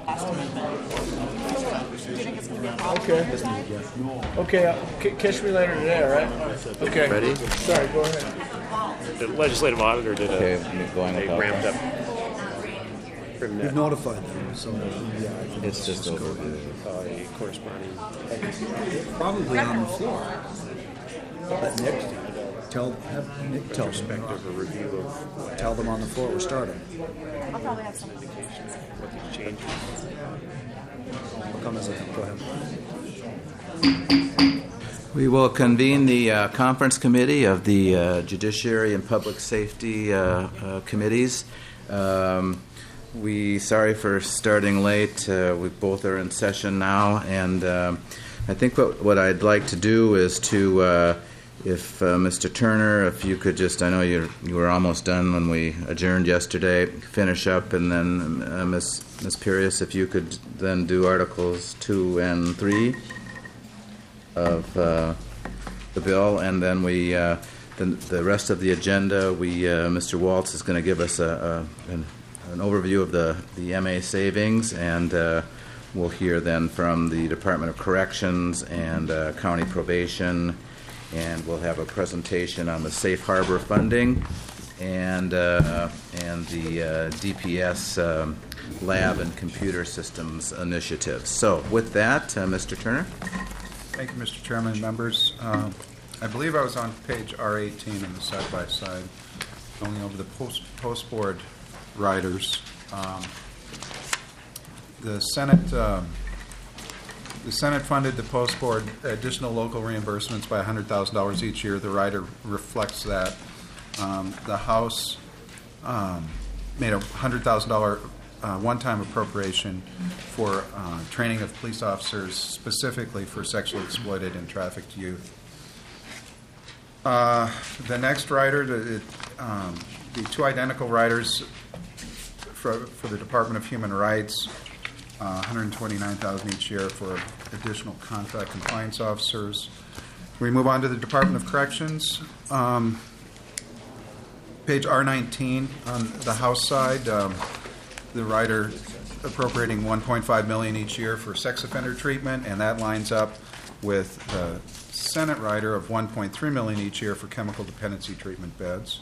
last amendment. Do you think it's going to be a problem? Okay, catch me later today, all right? Okay. Ready? Sorry, go ahead. The legislative auditor did Okay, going they without ramped that. up from We've that notified them, so yeah, I think It's just over. corresponding. probably on the floor. But Nick, have Nick tell them. Perspective or review of Tell them on the floor we're starting. I'll probably have some indications. what these changes. I'll come as a go ahead. We will convene the conference committee of the Judiciary and Public Safety committees. Sorry for starting late. We both are in session now, and I think what I'd like to do is to, if Mr. Turner, if you could just, I know you were almost done when we adjourned yesterday, finish up, and then Ms. Pirius, if you could then do Articles 2 and 3 of the bill, and then the rest of the agenda, Mr. Waltz is going to give us an overview of the MA savings, and we'll hear then from the Department of Corrections and County Probation, and we'll have a presentation on the Safe Harbor funding and the DPS lab and computer systems initiatives. So with that, Mr. Turner. Thank you, Mr. Chairman, members. I believe I was on page R18 in the side-by-side, going over the post-board riders. The Senate funded the post-board additional local reimbursements by $100,000 each year. The rider reflects that. The House made a $100,000 one-time appropriation for training of police officers specifically for sexually exploited and trafficked youth. The next rider, the two identical riders for the Department of Human Rights, $129,000 each year for additional contract compliance officers. We move on to the Department of Corrections. Page R19 on the House side. The rider appropriating $1.5 million each year for sex offender treatment, and that lines up with the Senate rider of $1.3 million each year for chemical dependency treatment beds.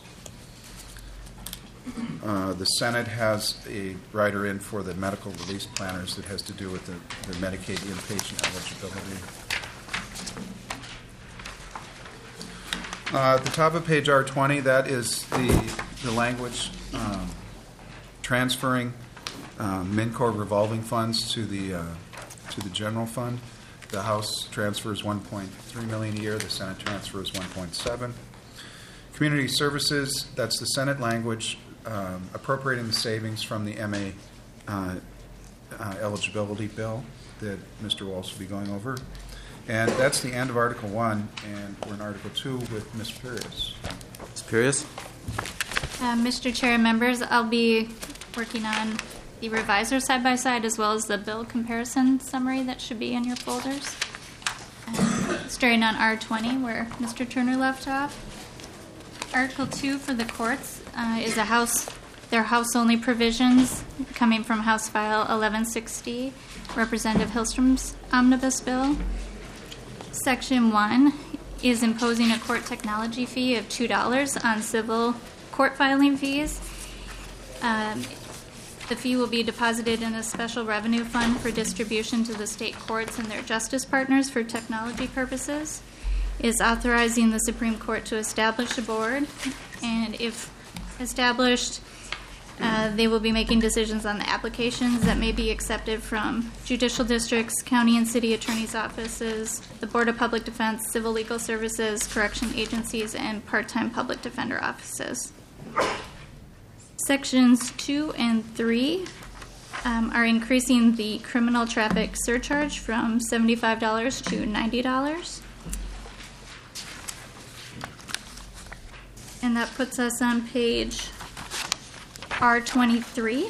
The Senate has a rider in for the medical release planners that has to do with the Medicaid inpatient eligibility. At the top of page R20, that is the language transferring MnCOR revolving funds to the general fund. The House transfers $1.3 million a year. The Senate transfers $1.7. Community services, that's the Senate language appropriating the savings from the MA eligibility bill that Mr. Walsh will be going over. And that's the end of Article 1, and we're in Article 2 with Ms. Pirius. Ms. Pirius? Mr. Chair and members, I'll be working on the revisor side-by-side as well as the bill comparison summary that should be in your folders. Starting on R20, where Mr. Turner left off. Article 2 for the courts is their House-only provisions coming from House File 1160, Representative Hillstrom's omnibus bill. Section 1 is imposing a court technology fee of $2 on civil court filing fees. The fee will be deposited in a special revenue fund for distribution to the state courts and their justice partners for technology purposes. Is authorizing the Supreme Court to establish a board, and if established, they will be making decisions on the applications that may be accepted from judicial districts, county and city attorneys' offices, the Board of Public Defense, civil legal services, correction agencies, and part-time public defender offices. Sections 2 and 3 are increasing the criminal traffic surcharge from $75 to $90. And that puts us on page R23.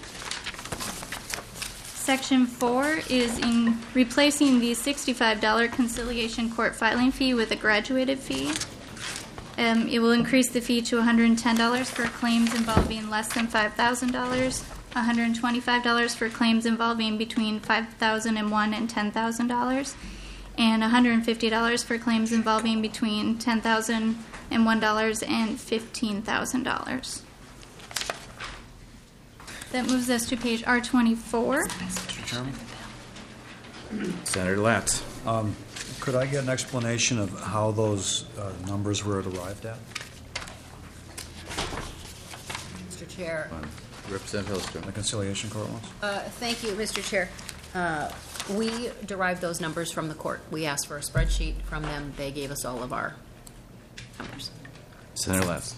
Section 4 is in replacing the $65 conciliation court filing fee with a graduated fee. It will increase the fee to $110 for claims involving less than $5,000 $125 for claims involving between $5,001 and $10,000, and $150 for claims involving between $10,001 and $15,000. That moves us to page R24. Mr. Chairman? Senator Latz. Could I get an explanation of how those numbers were arrived at? Mr. Chair. Representative Hillstrom. The conciliation court ones? Thank you, Mr. Chair. We derived those numbers from the court. We asked for a spreadsheet from them. They gave us all of our numbers. Senator Latz.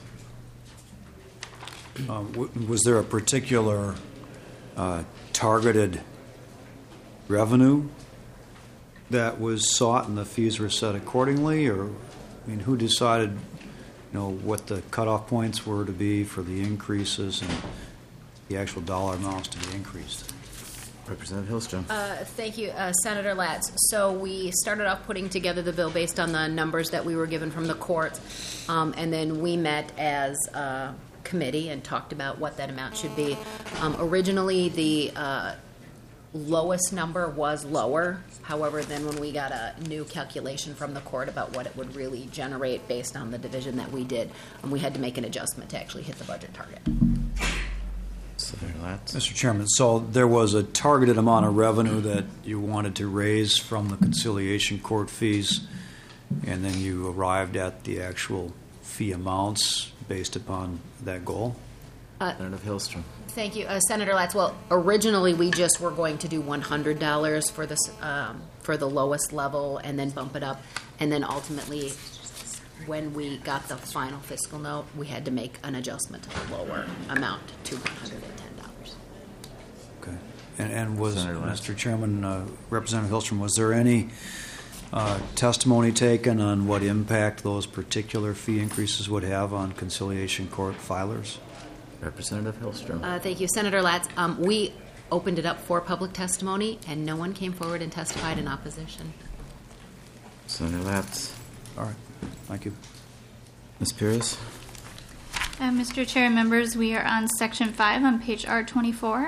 Was there a particular targeted revenue that was sought and the fees were set accordingly? Or, I mean, who decided, what the cutoff points were to be for the increases and the actual dollar amounts to be increased? Representative Hillstrom. Thank you, Senator Latz. So we started off putting together the bill based on the numbers that we were given from the court, and then we met as a committee and talked about what that amount should be. Originally, the lowest number was lower. However, then when we got a new calculation from the court about what it would really generate based on the division that we did, we had to make an adjustment to actually hit the budget target. Senator Latz. Mr. Chairman, so there was a targeted amount of revenue that you wanted to raise from the conciliation court fees, and then you arrived at the actual fee amounts based upon that goal? Senator Hillstrom. Thank you, Senator Latz. Well, originally we just were going to do $100 for this for the lowest level, and then bump it up, and then ultimately, when we got the final fiscal note, we had to make an adjustment to the lower amount to $110. Okay. And was, Senator Latz. Mr. Chairman, Representative Hillstrom, was there any testimony taken on what impact those particular fee increases would have on conciliation court filers? Representative Hillstrom. Thank you, Senator Latz. We opened it up for public testimony, and no one came forward and testified in opposition. Senator Latz. All right. Thank you. Ms. Pierce. Mr. Chair and members, we are on Section 5 on page R24.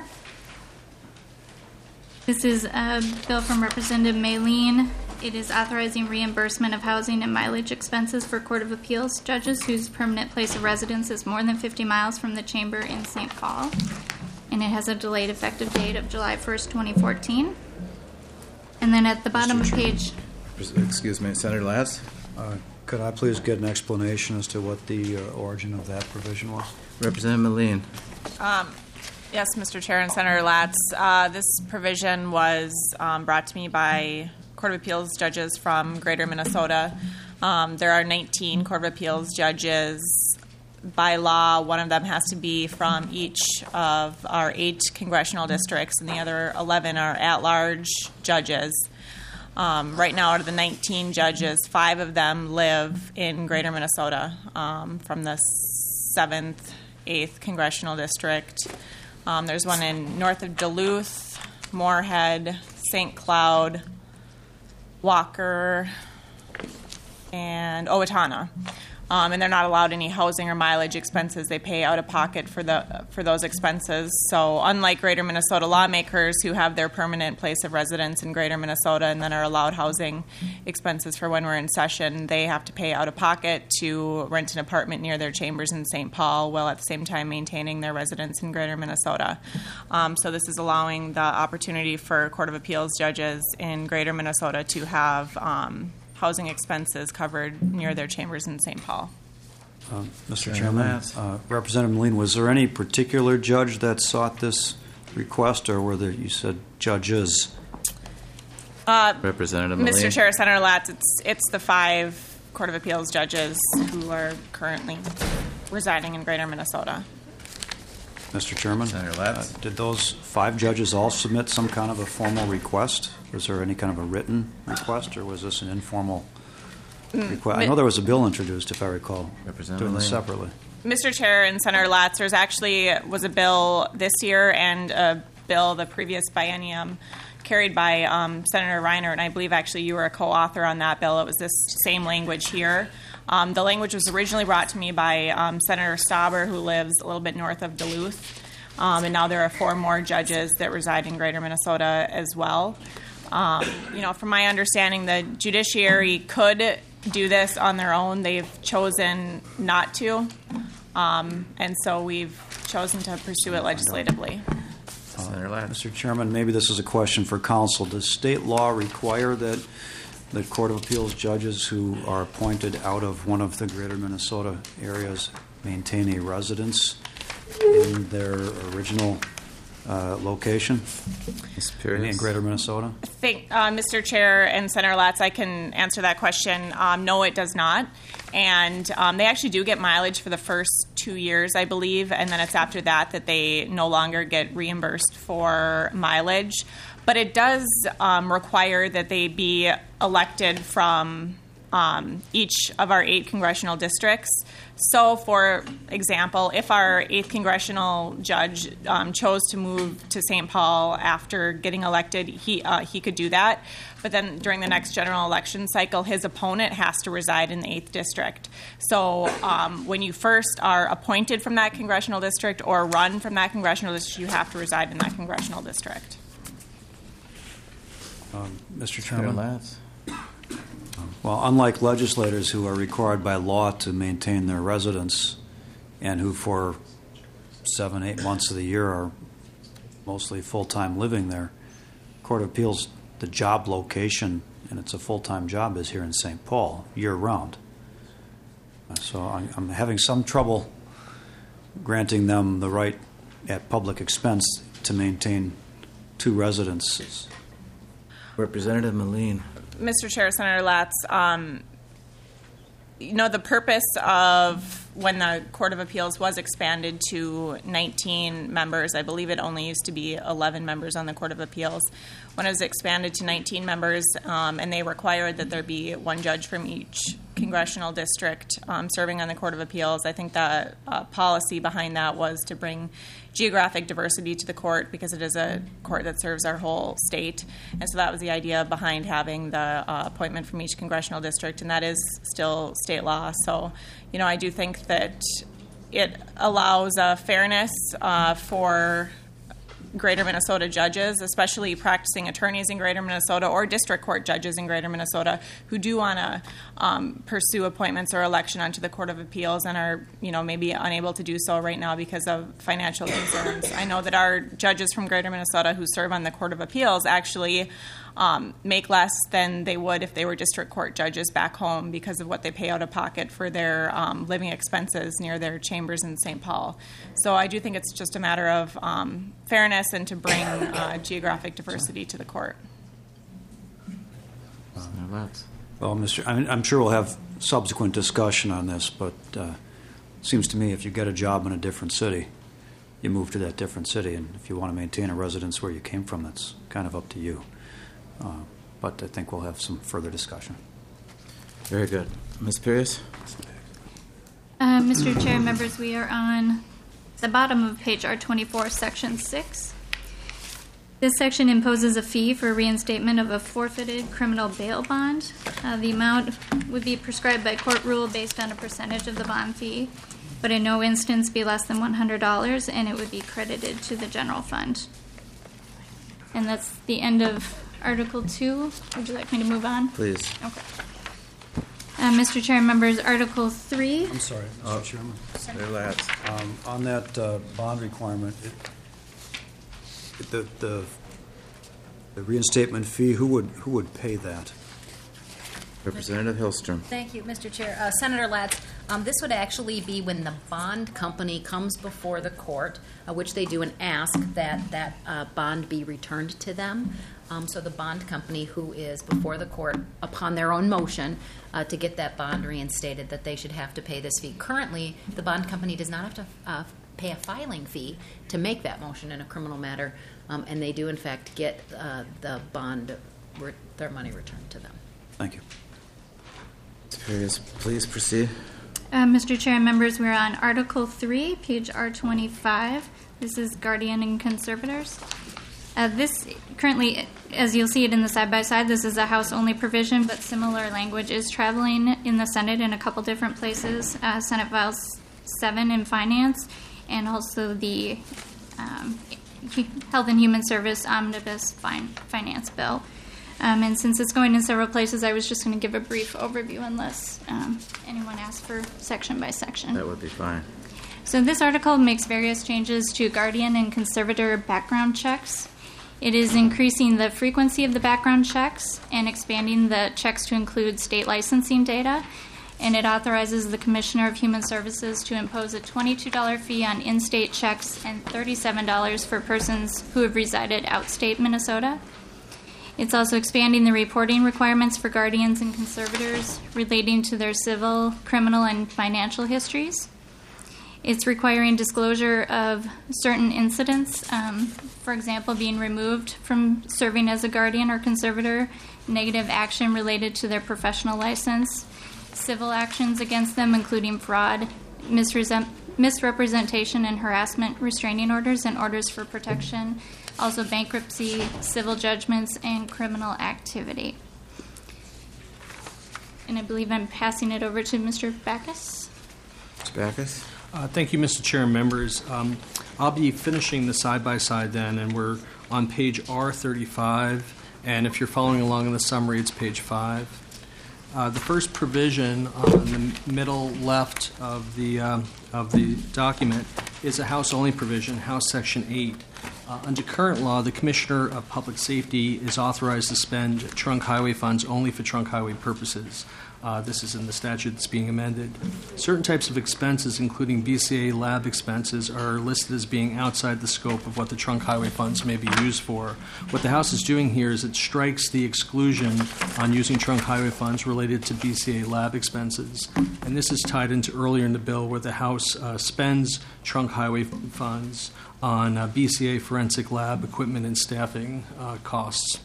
This is a bill from Representative Maylene. It is authorizing reimbursement of housing and mileage expenses for Court of Appeals judges whose permanent place of residence is more than 50 miles from the chamber in St. Paul. And it has a delayed effective date of July 1st, 2014. And then at the bottom of page... Excuse me, Senator Latz. Could I please get an explanation as to what the origin of that provision was? Representative Maylene. Yes, Mr. Chair and Senator Latz. This provision was brought to me by Court of Appeals judges from Greater Minnesota. There are 19 Court of Appeals judges. By law, one of them has to be from each of our 8 congressional districts, and the other 11 are at-large judges. Right now, out of the 19 judges, 5 of them live in Greater Minnesota from the 7th, 8th Congressional District. There's one in north of Duluth, Moorhead, St. Cloud, Walker, and Owatonna. And they're not allowed any housing or mileage expenses. They pay out of pocket for those expenses. So unlike Greater Minnesota lawmakers who have their permanent place of residence in Greater Minnesota and then are allowed housing expenses for when we're in session, they have to pay out of pocket to rent an apartment near their chambers in St. Paul while at the same time maintaining their residence in Greater Minnesota. So this is allowing the opportunity for Court of Appeals judges in Greater Minnesota to have housing expenses covered near their chambers in St. Paul. Mr. Chairman, Representative Moline, was there any particular judge that sought this request, or were there, you said, judges? Representative Moline. Mr. Chair, Senator Latz, it's the 5 Court of Appeals judges who are currently residing in Greater Minnesota. Mr. Chairman, Senator Latz. Did those 5 judges all submit some kind of a formal request? Was there any kind of a written request, or was this an informal request? I know there was a bill introduced, if I recall, doing this separately. Mr. Chair and Senator Latz, there's actually was a bill this year and a bill the previous biennium carried by Senator Reiner, and I believe actually you were a co-author on that bill. It was this same language here. The language was originally brought to me by Senator Stauber, who lives a little bit north of Duluth. And now there are 4 more judges that reside in Greater Minnesota as well. From my understanding, the judiciary could do this on their own. They've chosen not to. And so we've chosen to pursue it legislatively. Senator Latz. Mr. Chairman, maybe this is a question for council. Does state law require that the Court of Appeals judges who are appointed out of one of the greater Minnesota areas maintain a residence in their original location Ms. Pierce. in greater Minnesota? I think, Mr. Chair and Senator Latz, I can answer that question. No, it does not. And they actually do get mileage for the first 2 years, I believe, and then it's after that that they no longer get reimbursed for mileage. But it does require that they be elected from each of our 8 congressional districts. So, for example, if our 8th congressional judge chose to move to St. Paul after getting elected, he could do that. But then during the next general election cycle, his opponent has to reside in the 8th district. So when you first are appointed from that congressional district or run from that congressional district, you have to reside in that congressional district. Mr. Senator Chairman? Latz. Well, unlike legislators who are required by law to maintain their residence and who for 7-8 months of the year are mostly full-time living there, Court of Appeals, the job location, and it's a full-time job, is here in St. Paul year-round. So I'm having some trouble granting them the right at public expense to maintain 2 residences. Representative Moline. Mr. Chair, Senator Latz, the purpose of when the Court of Appeals was expanded to 19 members, I believe it only used to be 11 members on the Court of Appeals. When it was expanded to 19 members, and they required that there be 1 judge from each congressional district serving on the Court of Appeals, I think the policy behind that was to bring geographic diversity to the court because it is a court that serves our whole state. And so that was the idea behind having the appointment from each congressional district, and that is still state law. So, I do think that it allows fairness for Greater Minnesota judges, especially practicing attorneys in Greater Minnesota or district court judges in Greater Minnesota who do want to pursue appointments or election onto the Court of Appeals and are, maybe unable to do so right now because of financial concerns. I know that our judges from Greater Minnesota who serve on the Court of Appeals actually make less than they would if they were district court judges back home because of what they pay out of pocket for their living expenses near their chambers in St. Paul. So I do think it's just a matter of fairness and to bring geographic diversity to the court. Well, I'm sure we'll have subsequent discussion on this, but it seems to me if you get a job in a different city, you move to that different city, and if you want to maintain a residence where you came from, that's kind of up to you. But I think we'll have some further discussion. Very good. Ms. Pierce? Mr. Chair, members, we are on the bottom of page R24, section 6. This section imposes a fee for reinstatement of a forfeited criminal bail bond. The amount would be prescribed by court rule based on a percentage of the bond fee, but in no instance be less than $100, and it would be credited to the general fund. And that's the end of Article 2. Would you like me to move on? Please. Okay. Mr. Chair, members, Article 3. I'm sorry, Mr. Chairman. Senator Latz. On that bond requirement, the reinstatement fee, who would pay that? Representative Hillstrom. Thank you, Mr. Chair. Senator Latz, this would actually be when the bond company comes before the court, which they do, and ask that bond be returned to them. So the bond company who is before the court upon their own motion to get that bond reinstated, that they should have to pay this fee. Currently, the bond company does not have to pay a filing fee to make that motion in a criminal matter, and they do in fact get the bond, their money returned to them. Thank you. Please proceed. Mr. Chair, members, we're on Article 3, page R25. This is guardian and conservators. This currently, as you'll see it in the side-by-side, this is a House-only provision, but similar language is traveling in the Senate in a couple different places. Senate Files 7 in Finance, and also the Health and Human Service Omnibus Finance Bill. And since it's going in several places, I was just going to give a brief overview unless anyone asks for section by section. That would be fine. So this article makes various changes to guardian and conservator background checks. It is increasing the frequency of the background checks and expanding the checks to include state licensing data. And it authorizes the Commissioner of Human Services to impose a $22 fee on in-state checks and $37 for persons who have resided outstate Minnesota. It's also expanding the reporting requirements for guardians and conservators relating to their civil, criminal, and financial histories. It's requiring disclosure of certain incidents, for example, being removed from serving as a guardian or conservator, negative action related to their professional license, civil actions against them, including fraud, misrepresentation and harassment, restraining orders, and orders for protection, also bankruptcy, civil judgments, and criminal activity. And I believe I'm passing it over to Mr. Backus. Mr. Backus? Thank you, Mr. Chair and members. I'll be finishing the side-by-side then, and we're on page R35, and if you're following along in the summary, it's page 5. The first provision on the middle left of the document is a House-only provision, House Section 8. Under current law, the Commissioner of Public Safety is authorized to spend trunk highway funds only for trunk highway purposes. This is in the statute that's being amended. Certain types of expenses, including BCA lab expenses, are listed as being outside the scope of what the trunk highway funds may be used for. What the House is doing here is it strikes the exclusion on using trunk highway funds related to BCA lab expenses. And this is tied into earlier in the bill where the House spends trunk highway funds on BCA forensic lab equipment and staffing costs.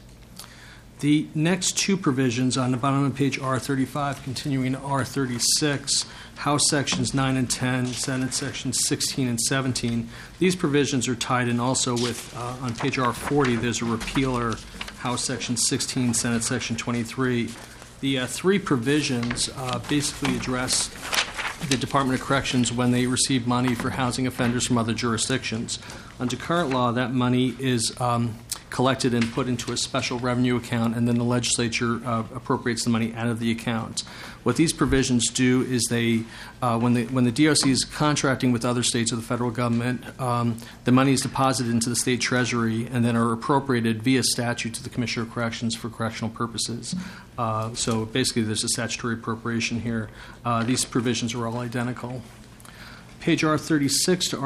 The next two provisions on the bottom of page R35, continuing to R36, House Sections 9 and 10, Senate Sections 16 and 17, these provisions are tied in also with, on page R40, there's a repealer, House Section 16, Senate Section 23. The three provisions basically address the Department of Corrections when they receive money for housing offenders from other jurisdictions. Under current law, that money is collected and put into a special revenue account, and then the legislature appropriates the money out of the account. What these provisions do is they, when the DOC is contracting with other states or the federal government, the money is deposited into the state treasury and then are appropriated via statute to the Commissioner of Corrections for correctional purposes. So basically there's a statutory appropriation here. These provisions are all identical. Page R36 to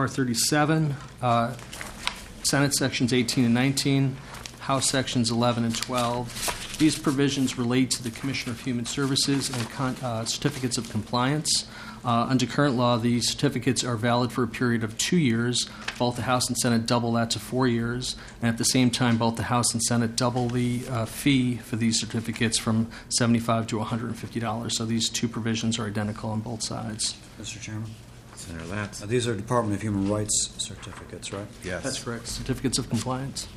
R37, Senate Sections 18 and 19, House Sections 11 and 12. These provisions relate to the Commissioner of Human Services and certificates of compliance. Under current law, these certificates are valid for a period of 2 years. Both the House and Senate double that to 4 years. And at the same time, both the House and Senate double the fee for these certificates from $75 to $150. So these two provisions are identical on both sides. Mr. Chairman? Senator Latz. These are Department of Human Rights certificates, right? Yes. That's correct. Certificates of compliance.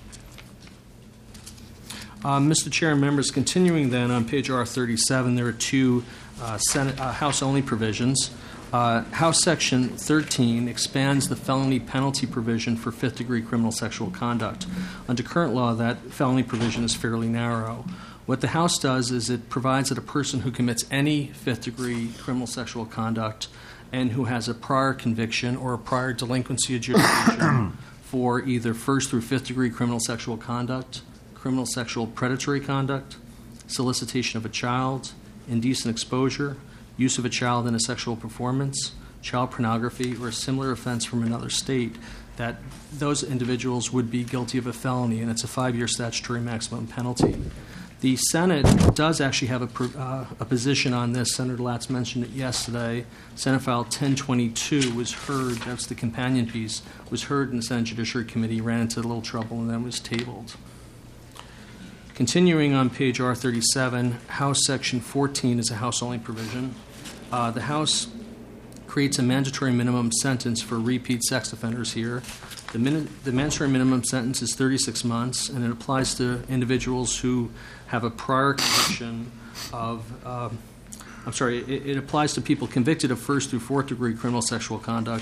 Mr. Chair and members, continuing then on page R37, there are two House-only provisions. House Section 13 expands the felony penalty provision for fifth-degree criminal sexual conduct. Under current law, that felony provision is fairly narrow. What the House does is it provides that a person who commits any fifth-degree criminal sexual conduct and who has a prior conviction or a prior delinquency adjudication for either first through fifth degree criminal sexual conduct, criminal sexual predatory conduct, solicitation of a child, indecent exposure, use of a child in a sexual performance, child pornography, or a similar offense from another state, that those individuals would be guilty of a felony, and it's a 5-year statutory maximum penalty. The Senate does actually have a position on this. Senator Latz mentioned it yesterday. Senate File 1022 was heard, that's the companion piece, was heard in the Senate Judiciary Committee, ran into a little trouble, and then was tabled. Continuing on page R37, House Section 14 is a House-only provision. The House creates a mandatory minimum sentence for repeat sex offenders here. The mandatory minimum sentence is 36 months, and it applies to individuals who have a prior conviction of, it applies to people convicted of first through fourth degree criminal sexual conduct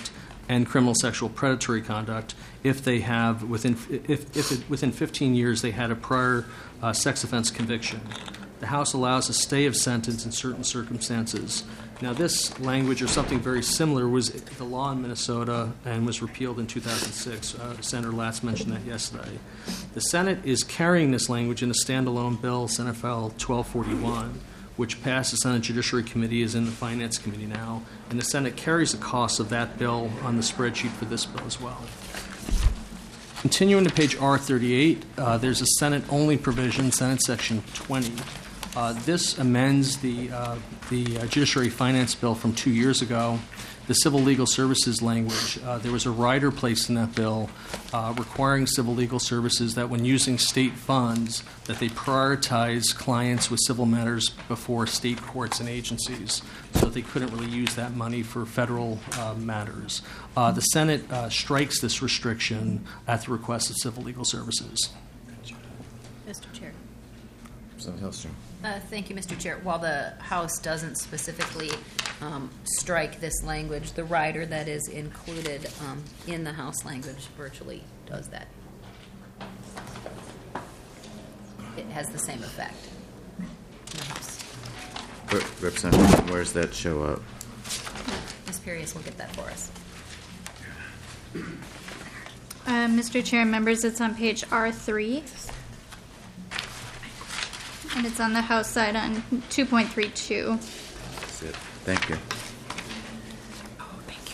and criminal sexual predatory conduct if they have within 15 years they had a prior sex offense conviction. The House allows a stay of sentence in certain circumstances. Now, this language or something very similar was the law in Minnesota and was repealed in 2006. Senator Latz mentioned that yesterday. The Senate is carrying this language in a standalone bill, Senate File 1241, which passed the Senate Judiciary Committee, is in the Finance Committee now, and the Senate carries the cost of that bill on the spreadsheet for this bill as well. Continuing to page R38, there's a Senate-only provision, Senate Section 20. This amends the Judiciary Finance Bill from 2 years ago. The Civil Legal Services language, there was a rider placed in that bill requiring civil legal services that when using state funds, that they prioritize clients with civil matters before state courts and agencies, so that they couldn't really use that money for federal matters. The Senate strikes this restriction at the request of Civil Legal Services. Mr. Chair. Representative Hillstrom. Thank you, Mr. Chair. While the House doesn't specifically strike this language, the rider that is included in the House language virtually does that. It has the same effect in the House. Representative, where does that show up? Ms. Perius will get that for us. Mr. Chair and members, it's on page R3. And it's on the House side on 2.32. That's it. Thank you. Oh, thank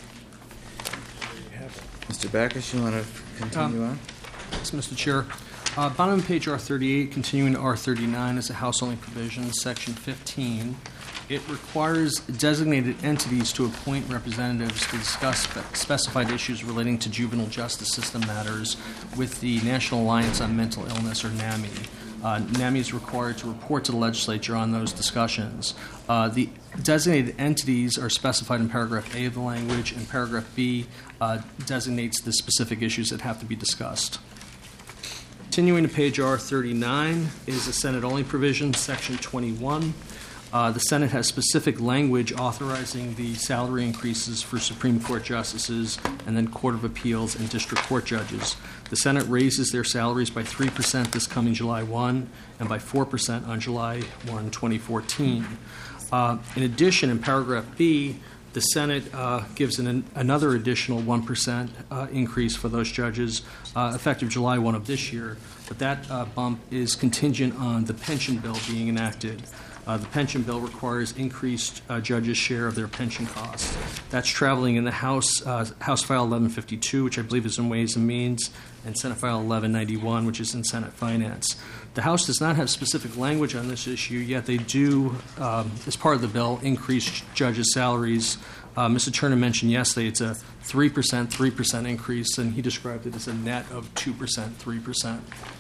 you. Mr. Backus, you want to continue on? Yes, Mr. Chair. Bottom of page R38, continuing to R39 is a House-only provision, Section 15. It requires designated entities to appoint representatives to discuss specified issues relating to juvenile justice system matters with the National Alliance on Mental Illness, or NAMI. NAMI is required to report to the legislature on those discussions. The designated entities are specified in paragraph A of the language, and paragraph B designates the specific issues that have to be discussed. Continuing to page R39 is a Senate-only provision, Section 21. The Senate has specific language authorizing the salary increases for Supreme Court justices and then Court of Appeals and District Court judges. The Senate raises their salaries by 3% this coming July 1 and by 4% on July 1, 2014. In addition, in paragraph B, the Senate gives another additional 1% increase for those judges effective July 1 of this year, but that bump is contingent on the pension bill being enacted. The pension bill requires increased judges' share of their pension costs. That's traveling in the House File 1152, which I believe is in Ways and Means, and Senate File 1191, which is in Senate Finance. The House does not have specific language on this issue, yet they do, as part of the bill, increase judges' salaries. Mr. Turner mentioned yesterday it's a 3% increase, and he described it as a net of 2%, 3%.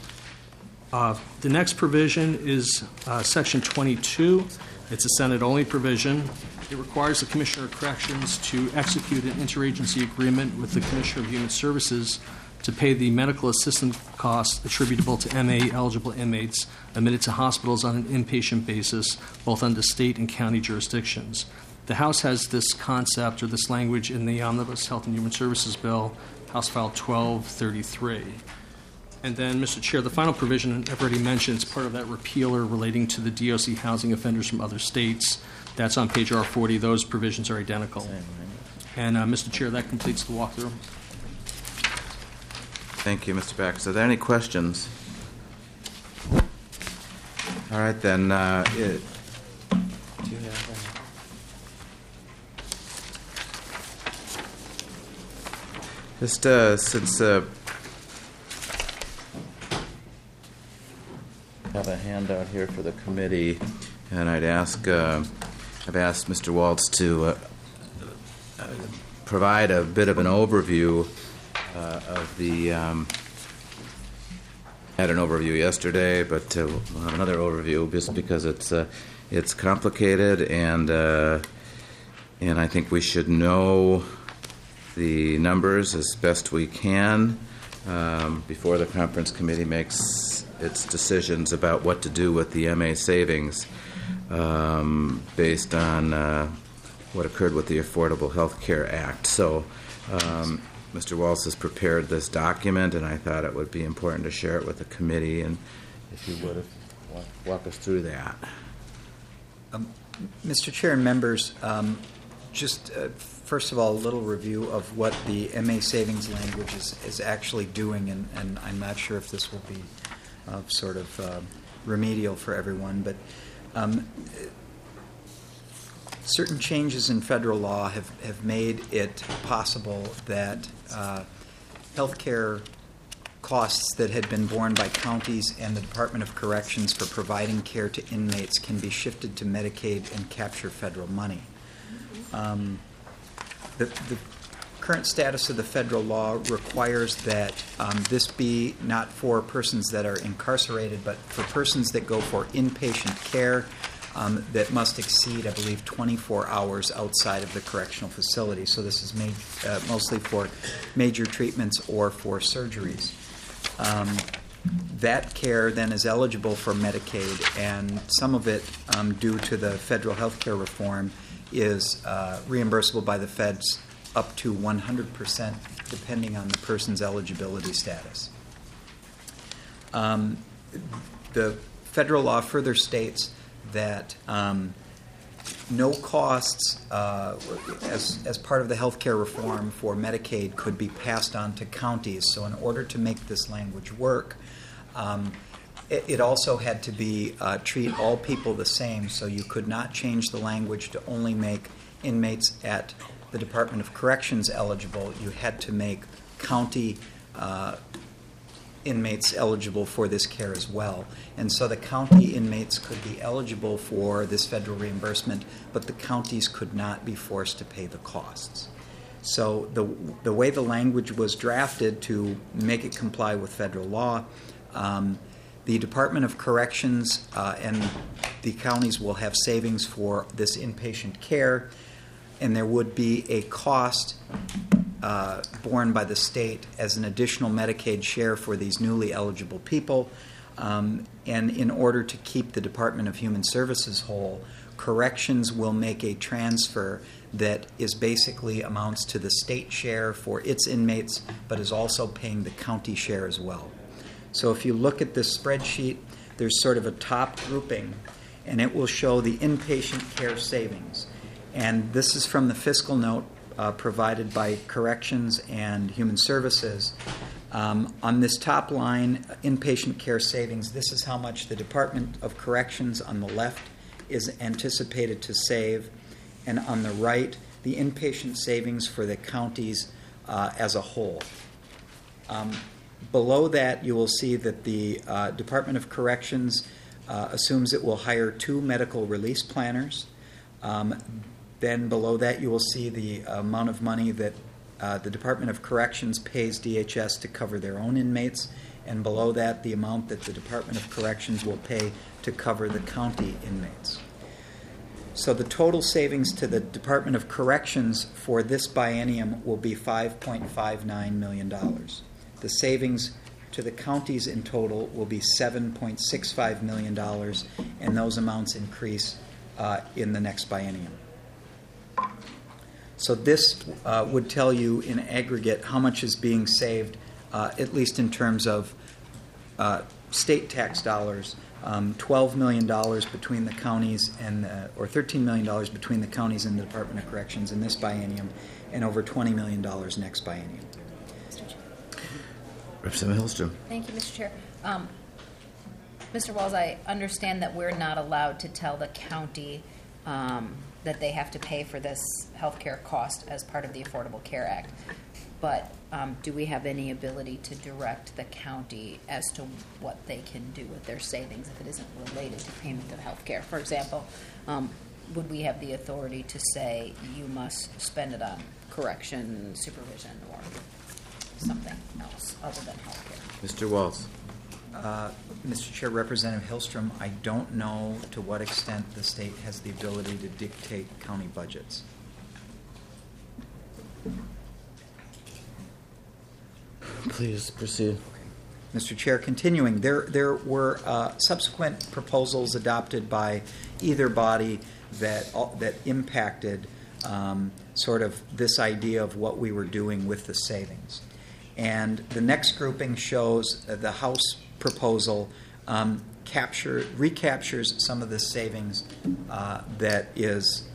The next provision is Section 22. It's a Senate-only provision. It requires the Commissioner of Corrections to execute an interagency agreement with the Commissioner of Human Services to pay the medical assistance costs attributable to MA-eligible inmates admitted to hospitals on an inpatient basis, both under state and county jurisdictions. The House has this concept or this language in the Omnibus Health and Human Services Bill, House File 1233. And then, Mr. Chair, the final provision I've already mentioned is part of that repealer relating to the DOC housing offenders from other states. That's on page R40. Those provisions are identical. And, Mr. Chair, that completes the walkthrough. Thank you, Mr. Backus. Are there any questions? All right, then. Do you have just since have a handout here for the committee, and I've asked Mr. Waltz to provide a bit of an overview of the. Had an overview yesterday, but we'll have another overview just because it's complicated, and I think we should know the numbers as best we can before the conference committee makes its decisions about what to do with the MA savings based on what occurred with the Affordable Health Care Act. So Mr. Walsh has prepared this document, and I thought it would be important to share it with the committee, and if you would, walk us through that. Mr. Chair and members, first of all, a little review of what the MA savings language is actually doing, and I'm not sure if this will be sort of remedial for everyone, but certain changes in federal law have made it possible that health care costs that had been borne by counties and the Department of Corrections for providing care to inmates can be shifted to Medicaid and capture federal money. The current status of the federal law requires that this be not for persons that are incarcerated, but for persons that go for inpatient care that must exceed, I believe, 24 hours outside of the correctional facility. So this is made mostly for major treatments or for surgeries. That care then is eligible for Medicaid, and some of it, due to the federal health care reform, is reimbursable by the feds up to 100%, depending on the person's eligibility status. The federal law further states that no costs as part of the health care reform for Medicaid could be passed on to counties. So in order to make this language work, it also had to be treat all people the same, so you could not change the language to only make inmates at the Department of Corrections eligible. You had to make county inmates eligible for this care as well. And so the county inmates could be eligible for this federal reimbursement, but the counties could not be forced to pay the costs. So the way the language was drafted to make it comply with federal law, the Department of Corrections and the counties will have savings for this inpatient care, and there would be a cost borne by the state as an additional Medicaid share for these newly eligible people. And in order to keep the Department of Human Services whole, Corrections will make a transfer that is basically amounts to the state share for its inmates, but is also paying the county share as well. So if you look at this spreadsheet, there's sort of a top grouping, and it will show the inpatient care savings. And this is from the fiscal note provided by Corrections and Human Services. On this top line, inpatient care savings, this is how much the Department of Corrections on the left is anticipated to save, and on the right, the inpatient savings for the counties as a whole. Below that, you will see that the Department of Corrections assumes it will hire 2 medical release planners. Then below that, you will see the amount of money that the Department of Corrections pays DHS to cover their own inmates, and below that, the amount that the Department of Corrections will pay to cover the county inmates. So the total savings to the Department of Corrections for this biennium will be $5.59 million. The savings to the counties in total will be $7.65 million, and those amounts increase in the next biennium. So this would tell you in aggregate how much is being saved, at least in terms of state tax dollars, $12 million between the counties and or $13 million between the counties and the Department of Corrections in this biennium, and over $20 million next biennium. Representative Hillstrom. Thank you, Mr. Chair. Mr. Walls, I understand that we're not allowed to tell the county that they have to pay for this health care cost as part of the Affordable Care Act. But do we have any ability to direct the county as to what they can do with their savings if it isn't related to payment of health care? For example, would we have the authority to say you must spend it on correction, supervision, or something else other than health care? Mr. Walz. Mr. Chair, Representative Hillstrom, I don't know to what extent the state has the ability to dictate county budgets. Please proceed. Mr. Chair, continuing, there were subsequent proposals adopted by either body that impacted sort of this idea of what we were doing with the savings. And the next grouping shows the House proposal recaptures some of the savings that is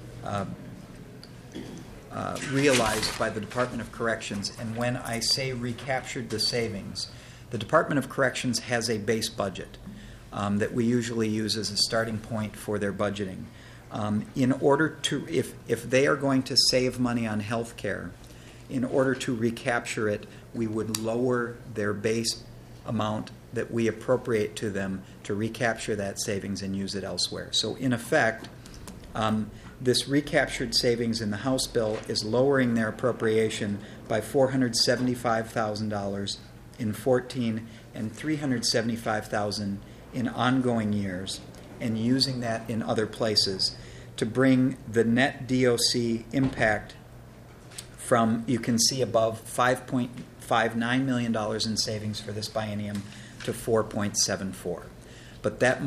realized by the Department of Corrections. And when I say recaptured the savings, the Department of Corrections has a base budget that we usually use as a starting point for their budgeting. In order to, if they are going to save money on health care, in order to recapture it, we would lower their base amount that we appropriate to them to recapture that savings and use it elsewhere. So in effect, this recaptured savings in the House bill is lowering their appropriation by $475,000 in 14 and $375,000 in ongoing years, and using that in other places to bring the net DOC impact from, you can see above, $5.59 million in savings for this biennium to 4.74. But that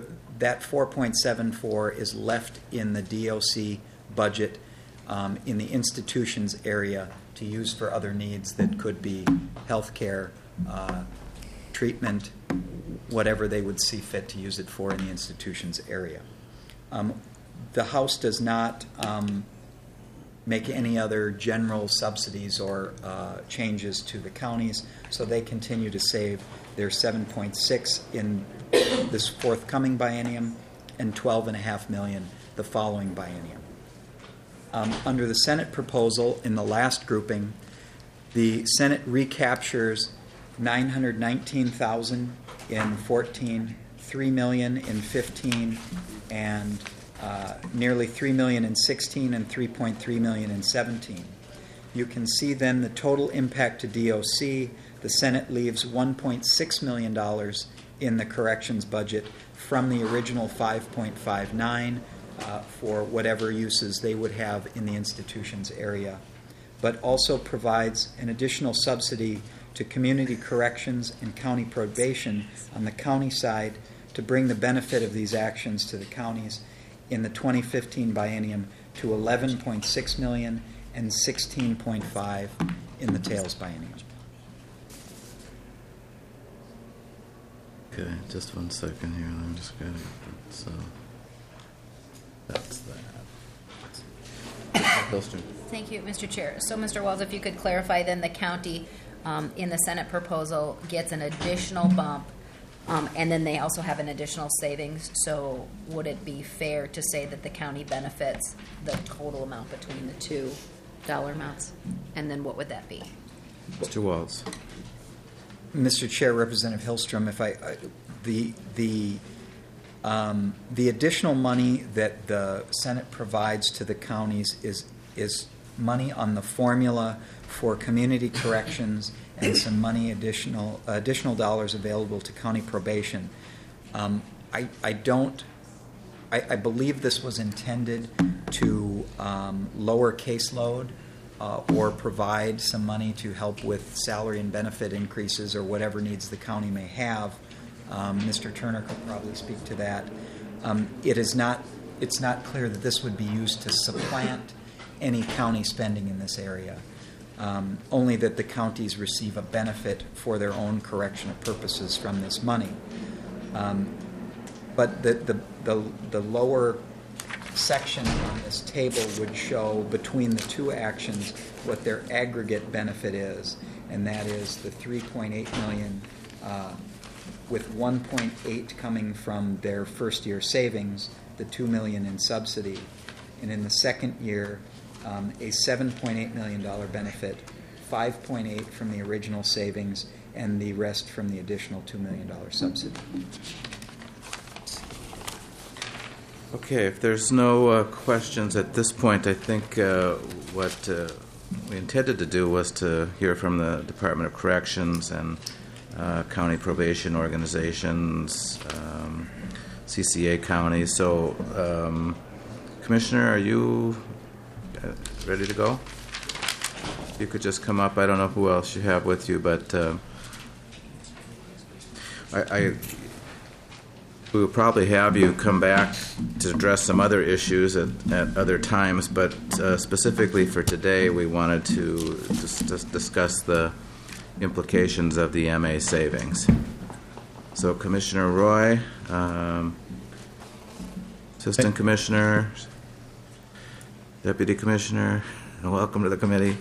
4.74 is left in the DOC budget in the institutions area to use for other needs that could be health care, treatment, whatever they would see fit to use it for in the institutions area. The House does not make any other general subsidies or changes to the counties, so they continue to save their 7.6 in this forthcoming biennium and $12.5 million the following biennium. Under the Senate proposal, in the last grouping, the Senate recaptures $919,000 in 14, $3 million in 15, and nearly $3 million in 16, and $3.3 million in 17. You can see then the total impact to DOC. The Senate leaves $1.6 million in the corrections budget from the original 5.59 for whatever uses they would have in the institutions area, but also provides an additional subsidy to community corrections and county probation on the county side to bring the benefit of these actions to the counties in the 2015 biennium to $11.6 million and $16.5 in the tails biennium. Okay, just 1 second here. I'm just going to. So that's that. Hilstrom. Thank you, Mr. Chair. So, Mr. Wells, if you could clarify, then the county in the Senate proposal gets an additional bump, and then they also have an additional savings. So would it be fair to say that the county benefits the total amount between the two dollar amounts? And then what would that be? Mr. Walz. Mr. Chair, Representative Hillstrom, if the additional money that the Senate provides to the counties is money on the formula for community corrections and some money additional dollars available to county probation. I believe this was intended to lower caseload or provide some money to help with salary and benefit increases or whatever needs the county may have. Mr. Turner could probably speak to that. It's not clear that this would be used to supplant any county spending in this area. Only that the counties receive a benefit for their own correctional purposes from this money. But the lower section on this table would show between the two actions what their aggregate benefit is, and that is the $3.8 million with $1.8 coming from their first year savings, the $2 million in subsidy, and in the second year a $7.8 million benefit, 5.8 from the original savings, and the rest from the additional $2 million subsidy. Okay, if there's no questions at this point, I think what we intended to do was to hear from the Department of Corrections and county probation organizations, CCA counties. So, Commissioner, are you ready to go? If you could just come up. I don't know who else you have with you, but we will probably have you come back to address some other issues at other times, but specifically for today, we wanted to discuss the implications of the MA savings. So, Commissioner Roy, Assistant Commissioner, Deputy Commissioner, welcome to the committee.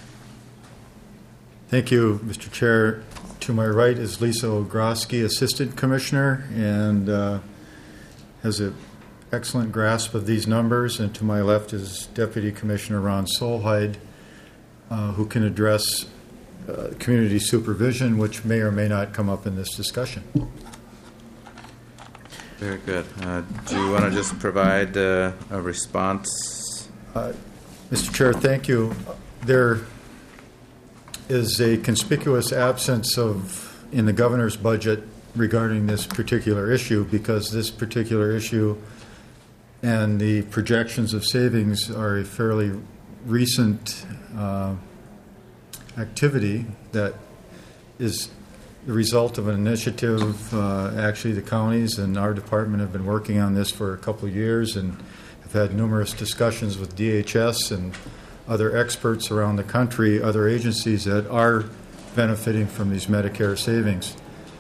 Thank you, Mr. Chair. To my right is Lisa Ogroski, Assistant Commissioner, and has an excellent grasp of these numbers. And to my left is Deputy Commissioner Ron Solheid, who can address community supervision, which may or may not come up in this discussion. Very good. Do you want to just provide a response? Mr. Chair, thank you. There is a conspicuous absence in the governor's budget regarding this particular issue, because this particular issue and the projections of savings are a fairly recent activity that is the result of an initiative. Actually, the counties and our department have been working on this for a couple of years and have had numerous discussions with DHS and other experts around the country, other agencies that are benefiting from these Medicare savings.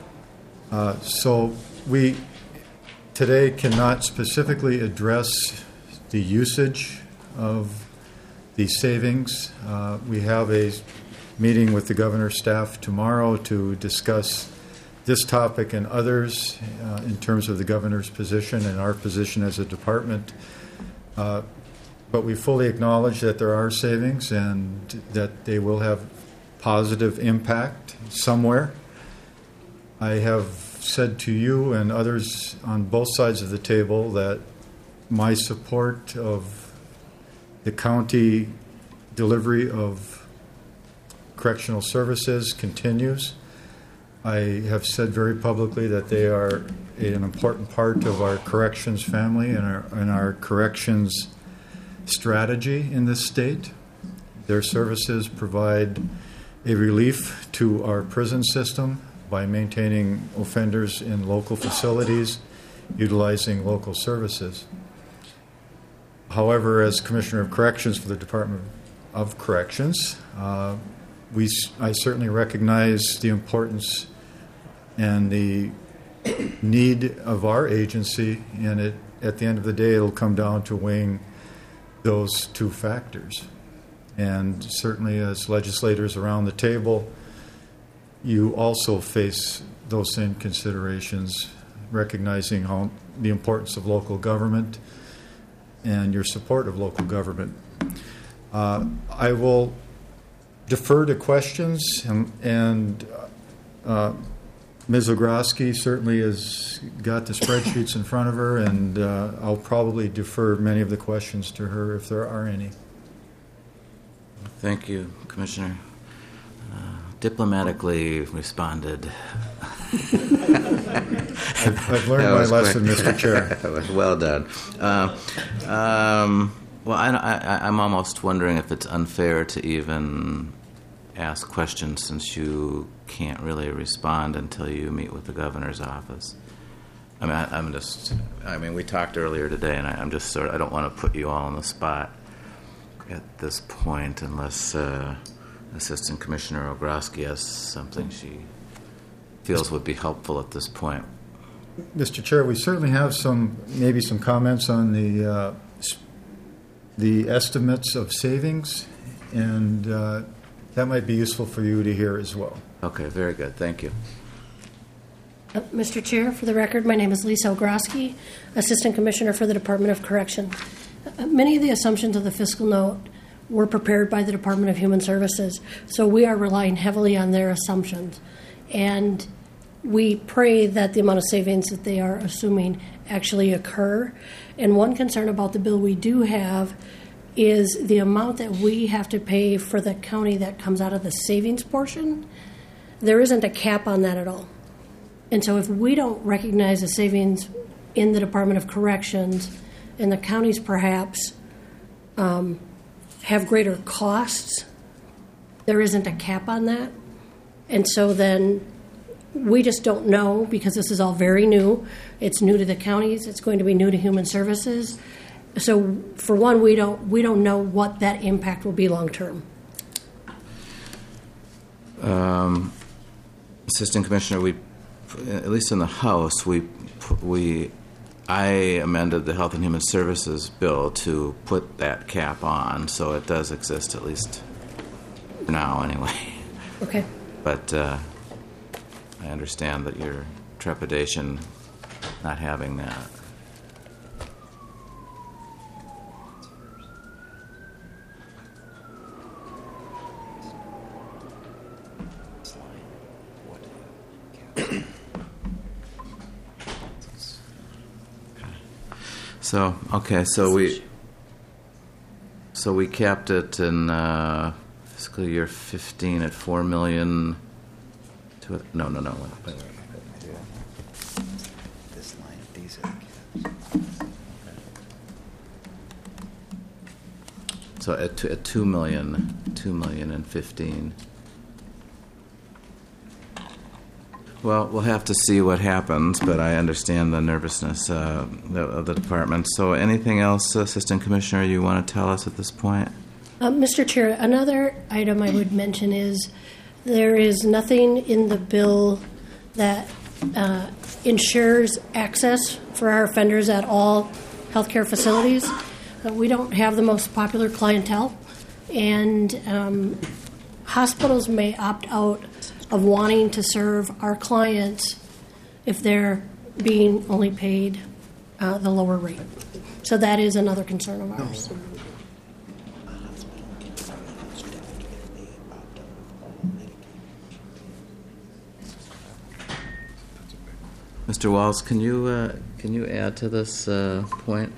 So we today cannot specifically address the usage of these savings. We have a meeting with the governor's staff tomorrow to discuss this topic and others in terms of the governor's position and our position as a department. But we fully acknowledge that there are savings and that they will have positive impact somewhere. I have said to you and others on both sides of the table that my support of the county delivery of correctional services continues. I have said very publicly that they are an important part of our corrections family and our corrections strategy in this state. Their services provide a relief to our prison system by maintaining offenders in local facilities, utilizing local services. However, as Commissioner of Corrections for the Department of Corrections, I certainly recognize the importance and the need of our agency, and at the end of the day, it'll come down to weighing those two factors. And certainly as legislators around the table, you also face those same considerations, recognizing the importance of local government and your support of local government. I will defer to questions, and Ms. Ogroski certainly has got the spreadsheets in front of her, and I'll probably defer many of the questions to her if there are any. Thank you, Commissioner. Diplomatically responded. I've learned my lesson, Mr. Chair. Well done. Well, I'm almost wondering if it's unfair to even ask questions, since you can't really respond until you meet with the governor's office. I mean, we talked earlier today, and I'm just I don't want to put you all on the spot at this point unless Assistant Commissioner Ogroski has something she feels would be helpful at this point. Mr. Chair, we certainly have maybe some comments on the estimates of savings, and that might be useful for you to hear as well. Okay, very good. Thank you. Mr. Chair, for the record, my name is Lisa Ogroski, Assistant Commissioner for the Department of Corrections. Many of the assumptions of the fiscal note were prepared by the Department of Human Services, so we are relying heavily on their assumptions. And we pray that the amount of savings that they are assuming actually occur. And one concern about the bill we do have is the amount that we have to pay for the county that comes out of the savings portion. There isn't a cap on that at all. And so if we don't recognize the savings in the Department of Corrections, and the counties perhaps have greater costs, there isn't a cap on that. And so then We just don't know because this is all very new. It's new to the counties. It's going to be new to Human Services. So, for one, we don't know what that impact will be long term. Assistant Commissioner, we, at least in the House, I amended the Health and Human Services bill to put that cap on, so it does exist at least for now, anyway. Okay. But I understand that your trepidation not having that. So we capped it in fiscal year 15 at $4 million. No. Wait. This line, these are the caps. So at $2 million and 15. Well, we'll have to see what happens, but I understand the nervousness of the department. So anything else, Assistant Commissioner, you want to tell us at this point? Mr. Chair, another item I would mention is there is nothing in the bill that ensures access for our offenders at all healthcare facilities. We don't have the most popular clientele, and hospitals may opt out of wanting to serve our clients if they're being only paid the lower rate. So that is another concern of ours. Mr. Walls, can you add to this point?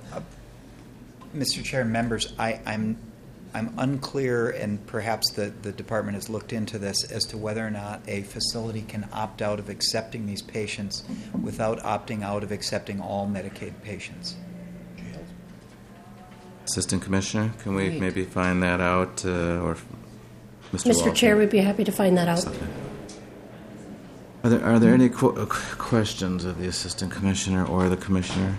Mr. Chair and members, I'm unclear, and perhaps the department has looked into this, as to whether or not a facility can opt out of accepting these patients without opting out of accepting all Medicaid patients. Assistant Commissioner, can we maybe find that out, or Mr. Walsh? Chair, we'd be happy to find that out. Are there any questions of the Assistant Commissioner or the Commissioner?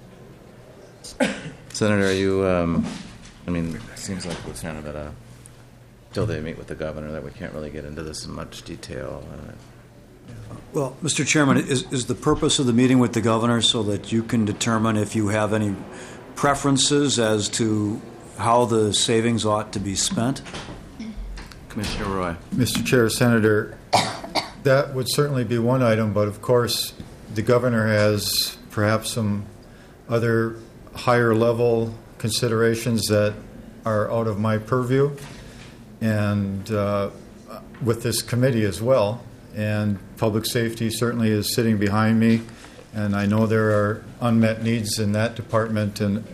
Senator, are you? It seems like it's kind of till they meet with the governor that we can't really get into this in much detail. Well, Mr. Chairman, is the purpose of the meeting with the governor so that you can determine if you have any preferences as to how the savings ought to be spent? Commissioner Roy. Mr. Chair, Senator, that would certainly be one item, but of course the governor has perhaps some other higher level considerations that are out of my purview, and with this committee as well. And public safety certainly is sitting behind me, and I know there are unmet needs in that department, and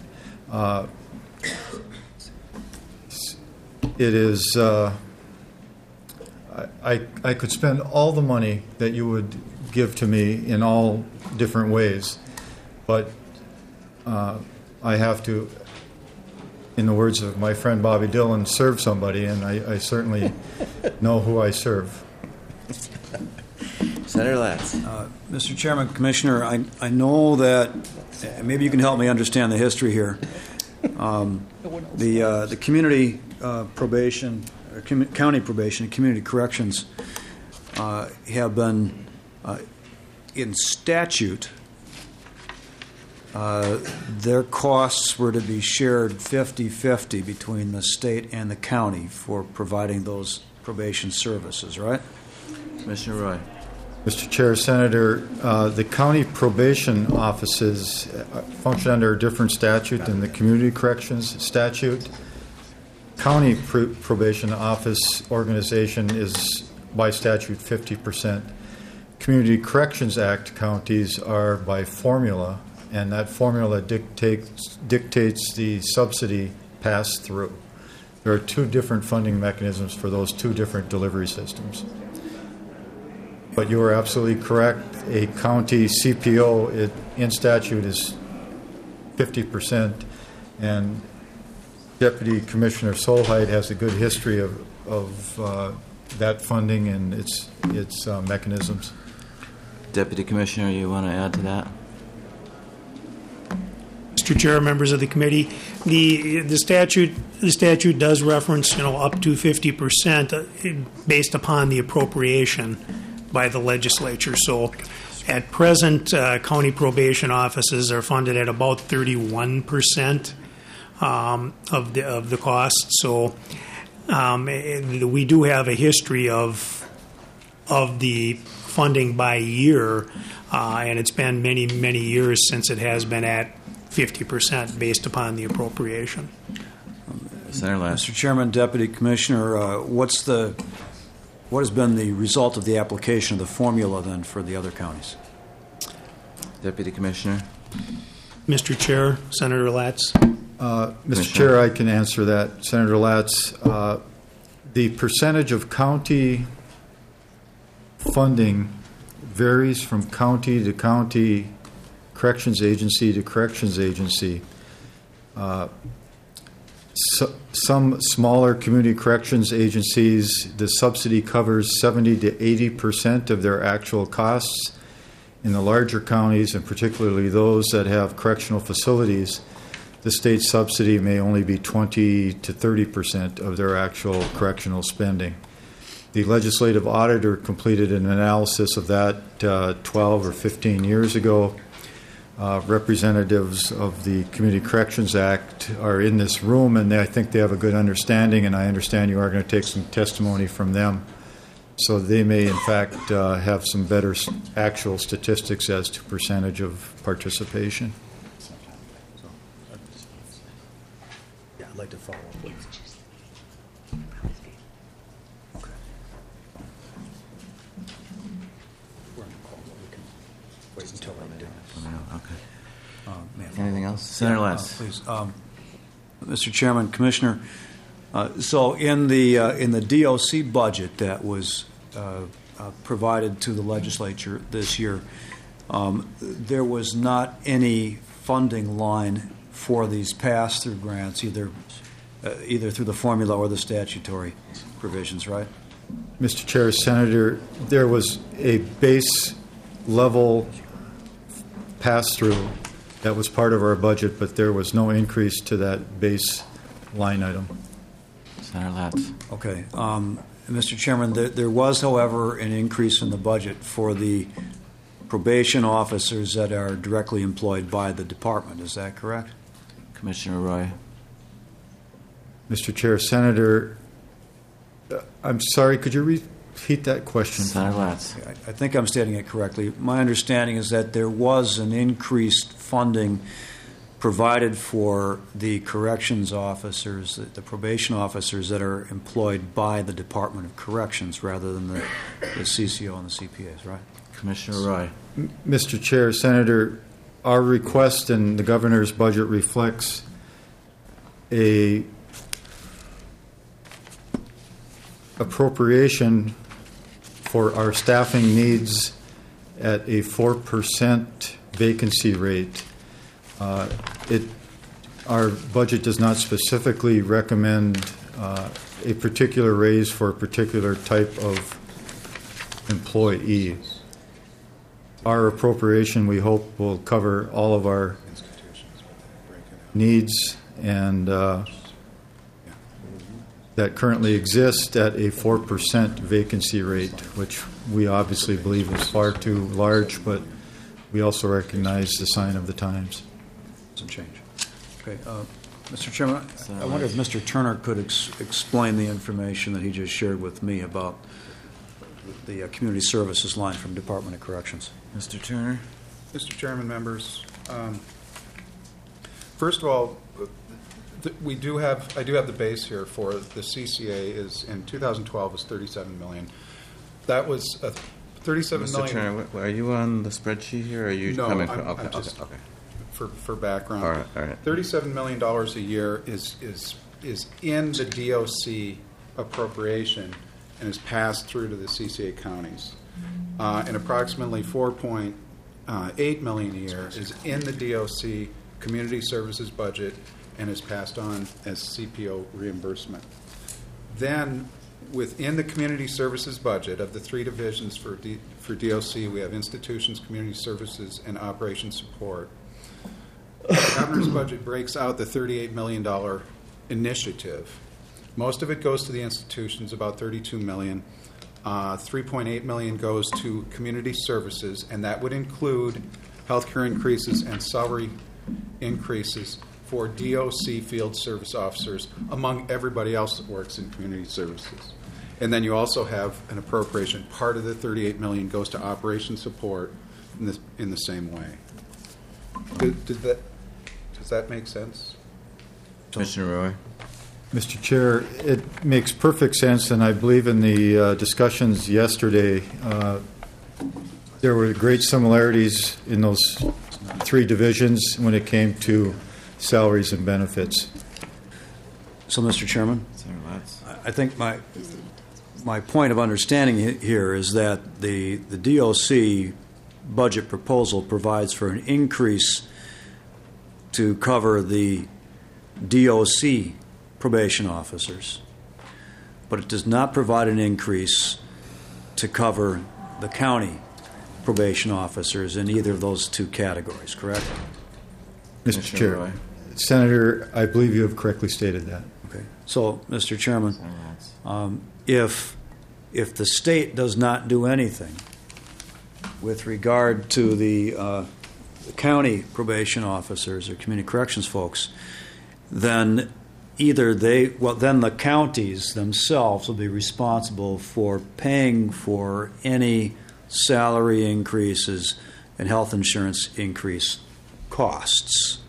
it is I could spend all the money that you would give to me in all different ways, but I have to, in the words of my friend Bobby Dillon, serve somebody, and I certainly know who I serve. Senator Latz. Mr. Chairman, Commissioner, I know that, maybe you can help me understand the history here. The community probation, or county probation and community corrections have been, in statute, their costs were to be shared 50-50 between the state and the county for providing those probation services, right? Commissioner Roy. Mr. Chair, Senator, the county probation offices function under a different statute than the community corrections statute. County probation office organization is by statute 50%. Community Corrections Act counties are by formula, and that formula dictates the subsidy pass through. There are two different funding mechanisms for those two different delivery systems. But you are absolutely correct. A county CPO in statute is 50%, and Deputy Commissioner Solheid has a good history of that funding and its mechanisms. Deputy Commissioner, you want to add to that? Mr. Chair, members of the committee, the statute does reference up to 50% based upon the appropriation by the legislature. So, at present, county probation offices are funded at about 31% of the cost. So, we do have a history of the funding by year, and it's been many years since it has been at 50% based upon the appropriation. Senator Latz. Mr. Chairman, Deputy Commissioner, what has been the result of the application of the formula then for the other counties? Deputy Commissioner. Mr. Chair, Senator Latz. Mr. Chair, I can answer that. Senator Latz, the percentage of county funding varies from county to county, corrections agency to corrections agency. Some smaller community corrections agencies, the subsidy covers 70 to 80% of their actual costs. In the larger counties, and particularly those that have correctional facilities, the state subsidy may only be 20 to 30% of their actual correctional spending. The legislative auditor completed an analysis of that 12 or 15 years ago. Representatives of the Community Corrections Act are in this room, and I think they have a good understanding, and I understand you are going to take some testimony from them. So they may, in fact, have some better actual statistics as to percentage of participation. Yeah, I'd like to follow up. Okay. We're on the call, but we can wait until I do. Okay. Anything else? Senator Latz. Please. Mr. Chairman, Commissioner, so in the DOC budget that was provided to the legislature this year, there was not any funding line for these pass-through grants, either through the formula or the statutory provisions, right? Mr. Chair, Senator, there was a base level pass-through that was part of our budget, but there was no increase to that base line item. Senator Latz. Okay. Mr. Chairman, there was, however, an increase in the budget for the probation officers that are directly employed by the department. Is that correct? Commissioner Roy. Mr. Chair, Senator, I'm sorry, could you repeat that question? Senator Latz. I think I'm stating it correctly. My understanding is that there was an increased funding provided for the corrections officers, the probation officers that are employed by the Department of Corrections rather than the CCO and the CPAs, right? Commissioner Roy. Mr. Chair, Senator, our request in the governor's budget reflects a appropriation for our staffing needs at a 4% vacancy rate. Our budget does not specifically recommend a particular raise for a particular type of employee. Our appropriation, we hope, will cover all of our needs and that currently exist at a 4% vacancy rate, which we obviously believe is far too large, but we also recognize the sign of the times. Some change. Okay. Mr. Chairman, I wonder if Mr. Turner could explain the information that he just shared with me about the community services line from Department of Corrections. Mr. Turner. Mr. Chairman, members, first of all, I do have the base here for the CCA is in 2012 was $37 million. That was $37 million. Mr. Turner, are you on the spreadsheet here? Or are you no, coming I'm from? just, okay. For background. All right. $37 million a year is in the DOC appropriation and is passed through to the CCA counties. And approximately $4.8 million a year is in the DOC community services budget and is passed on as CPO reimbursement. Then within the community services budget of the three divisions for DOC, we have institutions, community services, and operation support. The governor's budget breaks out the $38 million initiative. Most of it goes to the institutions, about $32 million. $3.8 million goes to community services, and that would include healthcare increases and salary increases for DOC field service officers, among everybody else that works in community services. And then you also have an appropriation. Part of the $38 million goes to operation support in the same way. Does that make sense? Commissioner Roy? Mr. Chair, it makes perfect sense, and I believe in the discussions yesterday, there were great similarities in those three divisions when it came to salaries and benefits. So, Mr. Chairman, I think my point of understanding here is that the DOC budget proposal provides for an increase to cover the DOC probation officers, but it does not provide an increase to cover the county probation officers in either of those two categories, correct? Mr. Chair, Senator, I believe you have correctly stated that. Okay. So, Mr. Chairman, if the state does not do anything with regard to the county probation officers or community corrections folks, then then the counties themselves will be responsible for paying for any salary increases and health insurance increase costs,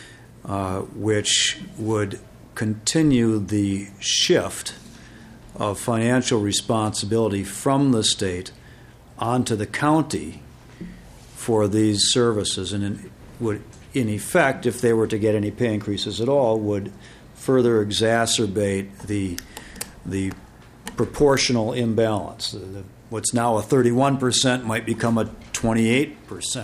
which would continue the shift of financial responsibility from the state onto the county for these services, and would, in effect, if they were to get any pay increases at all, would further exacerbate the proportional imbalance. What's now a 31% might become a 28%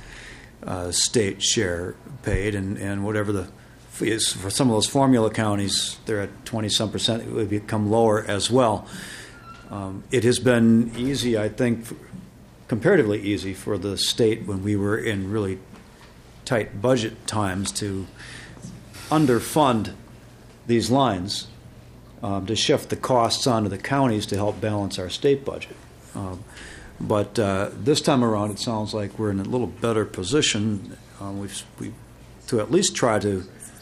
state share paid, and whatever the fee is for some of those formula counties, they're at 20-some percent. It would become lower as well. It has been easy, I think, comparatively easy for the state when we were in really tight budget times to underfund these lines, to shift the costs onto the counties to help balance our state budget. But this time around, it sounds like we're in a little better position. To at least try to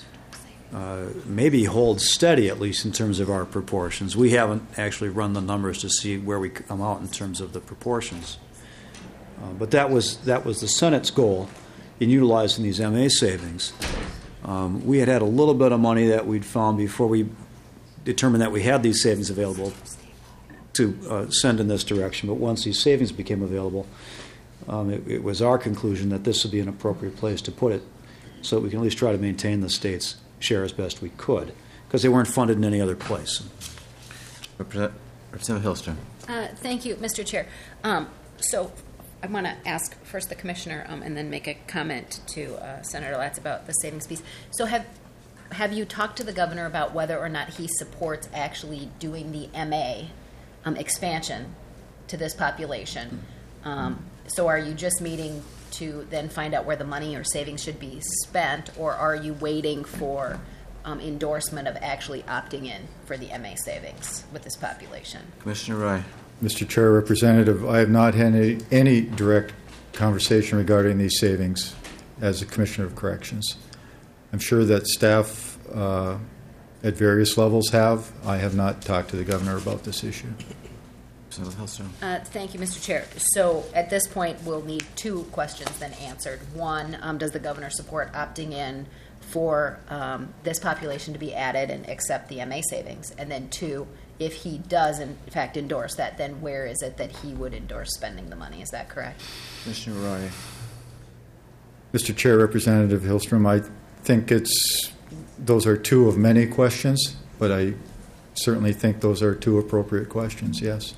maybe hold steady, at least in terms of our proportions. We haven't actually run the numbers to see where we come out in terms of the proportions. But that was the Senate's goal in utilizing these MA savings. We had a little bit of money that we'd found before we determined that we had these savings available to send in this direction. But once these savings became available, it was our conclusion that this would be an appropriate place to put it so that we can at least try to maintain the state's share as best we could, because they weren't funded in any other place. Representative Hillstrom. Thank you, Mr. Chair. So I want to ask first the Commissioner and then make a comment to Senator Latz about the savings piece. So have you talked to the Governor about whether or not he supports actually doing the MA expansion to this population? So are you just meeting to then find out where the money or savings should be spent, or are you waiting for endorsement of actually opting in for the MA savings with this population? Commissioner Roy. Mr. Chair, Representative, I have not had any direct conversation regarding these savings as a Commissioner of Corrections. I'm sure that staff at various levels have. I have not talked to the Governor about this issue. Thank you, Mr. Chair. So at this point, we'll need two questions then answered. One, does the Governor support opting in for this population to be added and accept the MA savings? And then two, if he does in fact endorse that, then where is it that he would endorse spending the money? Is that correct? Commissioner Roy. Mr. Chair, Representative Hillstrom, I think those are two of many questions, but I certainly think those are two appropriate questions, yes.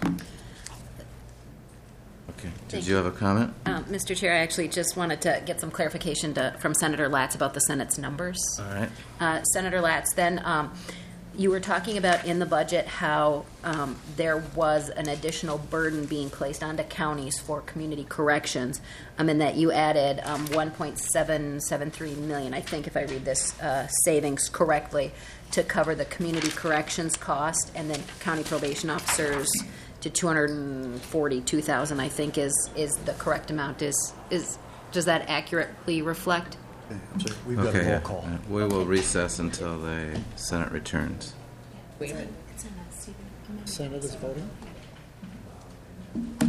Okay. Did you have a comment? Mr. Chair, I actually just wanted to get some clarification from Senator Latz about the Senate's numbers. All right. Senator Latz, then You were talking about in the budget how there was an additional burden being placed onto counties for community corrections, and that you added 1.773 million, I think, if I read this savings correctly, to cover the community corrections cost, and then county probation officers to 242,000, I think, is the correct amount. Does that accurately reflect? We've got a roll yeah. call. We will recess until the Senate returns. Wait a minute. Senate is voting?